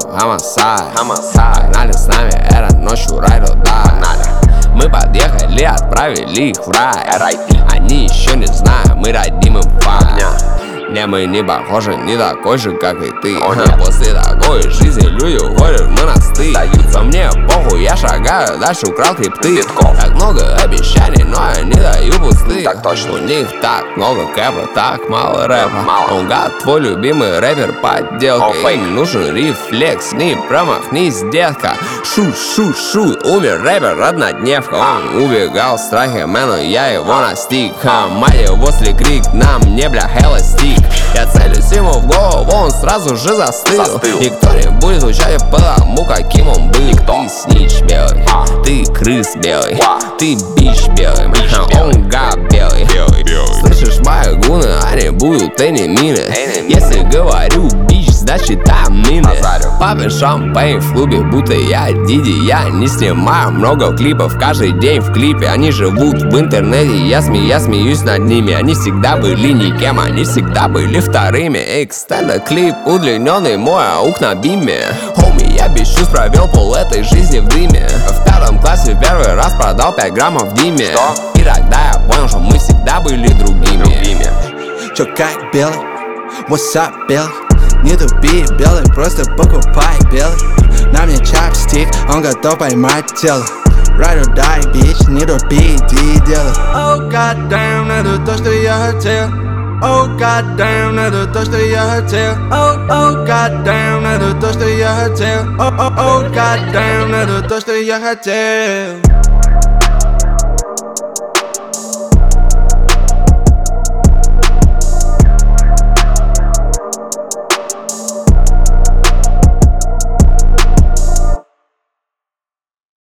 homicide. Погнали с нами, это ночью ride or die. Мы подъехали, отправили их в рай. Они еще не знают, мы дадим им факт. Не, мы не похожи, не такой же, как и ты. После такой жизни люди уходят в монастырь. Но мне похуй, я шагаю дальше, украл крипты. Так много обещаний, но я не даю пустых. У них так много кэпа, так мало рэпа. Он гад, твой любимый рэпер подделка. Им нужен рефлекс, не промахнись, детка. Шут, умер рэпер, однодневка. Он убегал в страхе, но я его настиг. Мать его крик, на мне, бля, hella стик. Я целюсь ему в голову, он сразу же застыл. Никто не будет звучать потому, каким он был. Ты снич белый, ты крыс белый, ты бич белый, он гад белый. Слышишь, мои гуны, они будут энимины. Если говорю бич, значит там мины. Папин шампейн в клубе, будто я Диди. Я не снимаю много клипов, каждый день в клипе. Они живут в интернете, я смеюсь над ними. Они всегда были никем, они всегда были вторыми. Экстендед клип удлиненный, мой аук на биме. Хоми, я без чувств провел пол этой жизни в дыме. В 5 классе в первый раз продал 5 граммов в Диме. И тогда я понял, что мы всегда были другими. Чё как белый? What's up, белый? Не тупи, белый, просто покупай белый. На мне чапстик, он готов поймать тело. Ride or die, bitch, не тупи, иди делай. Oh goddamn, это то, что я хотел. Oh goddamn, это то, что я хотел. Oh goddamn, это то, что я хотел. Oh goddamn, это то, что я хотел.